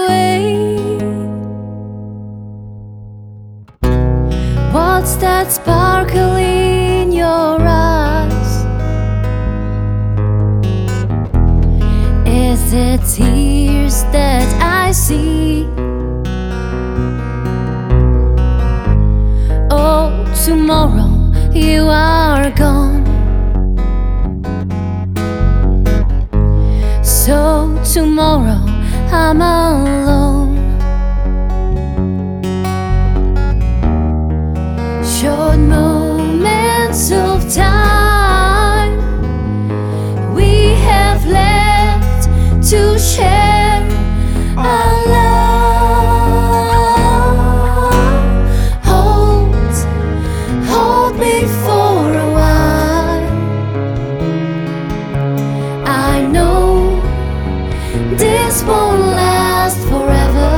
away. What's that sparkle in your eyes? Is it tears that I see? Oh, tomorrow you are gone, so tomorrow I'm alone. Short moments of time we have left to share our love. Hold me for a while. I know this won't last forever,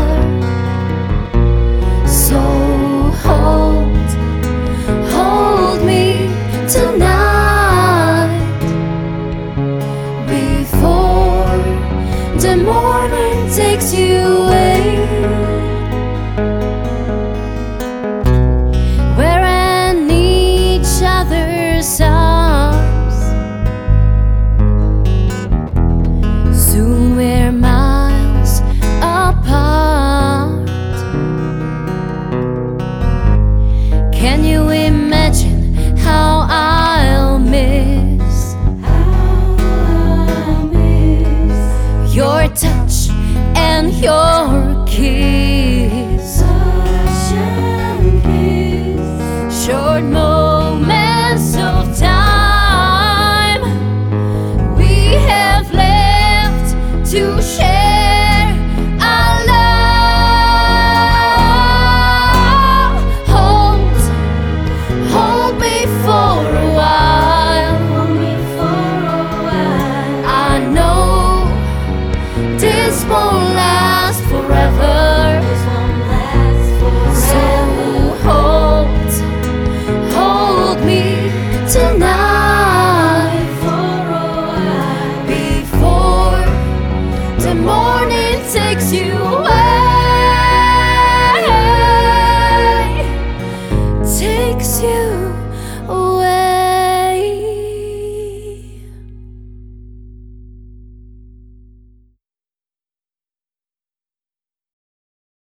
so hold me tonight before the morning takes you away. We're in each other's arms, soon we're miles apart. Can you imagine how I'll miss your touch and your